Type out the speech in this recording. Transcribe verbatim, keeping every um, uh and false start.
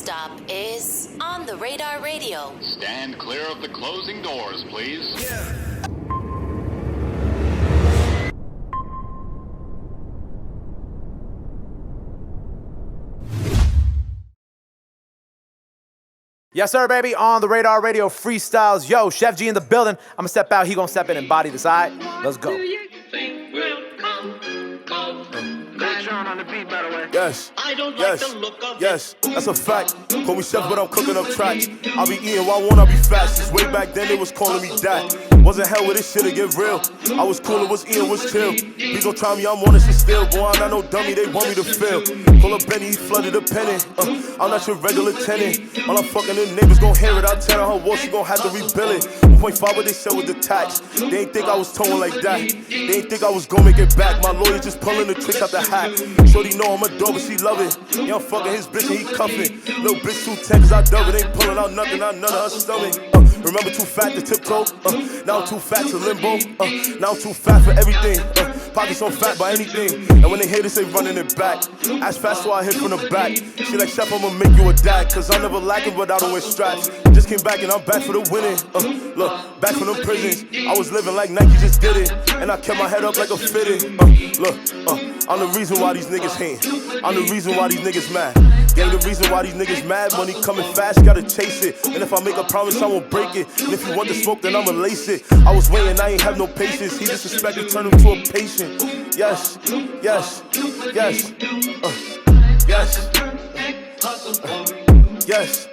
stop is On the Radar Radio. Stand clear of the closing doors, please. Yeah. Yes, sir, baby. On the Radar Radio freestyles. Yo, Chef G in the building. I'm gonna step out. He gonna step in and body this. All right, let's go. On the beat, by the way. Yes, I don't yes, like the look of yes, that's a fact. Call me chef, but I'm cooking up tracks. I be eating while I wanna be fat. Since way back then, they was calling me dad. Wasn't hell with this shit to get real. I was cool, was eating, was chill. Please don't try me, I'm on this shit still. Boy, I'm not no dummy, they want me to feel. Call up Benny, he flooded a penny. Uh, I'm not your regular tenant. All I'm fucking the neighbors gon' hear it. I tell her wall, she gon' have to rebuild it. one point five what they said with the tax. They ain't think I was towing like that. They ain't think I was gon' make it back. My lawyer just pulling the tricks out the hat. Shorty know I'm a dog, but she love it. Yeah, I'm fucking his bitch and he cuffin'. Little bitch too ten, cause I dub it. Ain't pulling out nothing, out none of her stomach. Uh, remember too fat to tiptoe? Uh, now I'm too fat to limbo. Uh, now I'm too fat for everything. Uh, pockets on fat by anything. And when they hate us, they running it back. Ass fast, so I hit from the back. She like, Chef, I'ma make you a dad. Cause I'm never lacking, but I don't wear straps. Just came back and I'm back for the winning. Uh, look, back from them prisons. I was living like Nike just did it. And I kept my head up like a fitted. Uh, look, uh, I'm the reason why these niggas hate. I'm the reason why these niggas mad. Gang the reason why these niggas mad. Money coming fast, gotta chase it. And if I make a promise, I won't break it. And if you want the smoke, then I'ma lace it. I was waiting, I ain't have no patience. He disrespected, turned him to a patient. Yes, yes, yes, uh, yes, uh, yes.